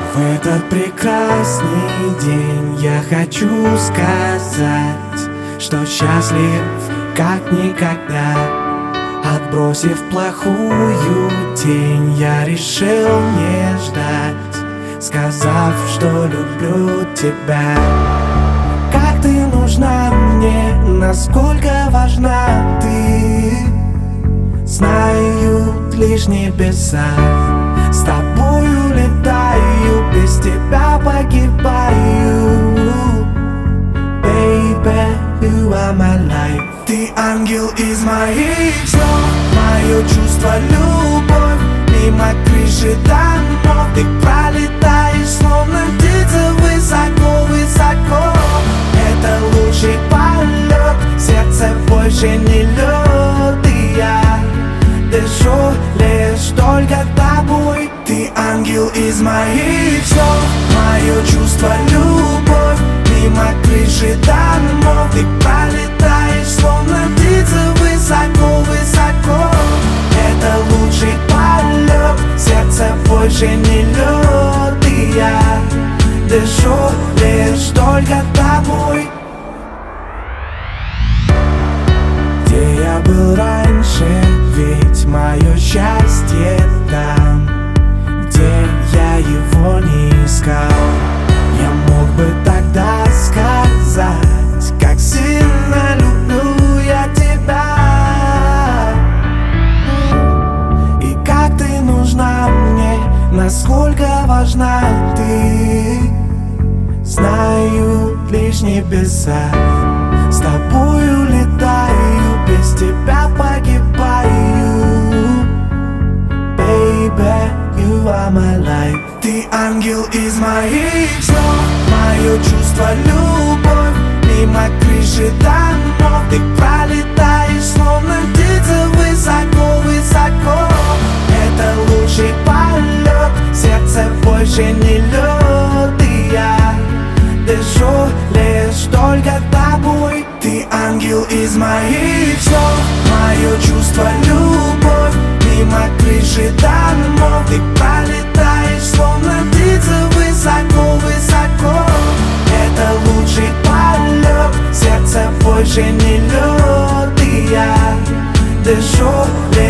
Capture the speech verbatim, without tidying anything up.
В этот прекрасный день я хочу сказать, что счастлив как никогда. Отбросив плохую тень, я решил не ждать, сказав, что люблю тебя. Как ты нужна мне, насколько важна ты, знают лишь небеса. С тобою летаю, без тебя погибаю. Baby, you are my life. Ты ангел из моих снов, мое чувство, любовь. Мимо крыши домов ты пролетаешь, словно птица, высоко-высоко. Это лучший полет, сердце больше не лед. И я дышу лишь только тобой. Ты ангел из моих снов, мое чувство, любовь. Мимо крыши домов ты пролетаешь, словно птица, высоко-высоко. Это лучший полет, сердце больше не лед. И я дышу лишь только тобой. Где я был раньше, ведь мое счастье там, где я его не искал. Я мог бы тогда сказать, как сильно люблю я тебя. И как ты нужна мне, насколько важна ты, знают лишь небеса. С тобою летаю, без тебя погибаю. Baby, you are my life. Ты ангел из моих снов, мое чувство, любовь. Мимо крыши домов ты пролетаешь, словно птица, высоко-высоко. Это лучший полет, сердце больше не лед. И я дышу лишь только тобой. Ты ангел из моих снов, мое чувство, любовь. Мимо крыши домов ты пролетаешь, словно птица, высоко-высоко. Это лучший полет, сердце больше не лед. И я дышу лишь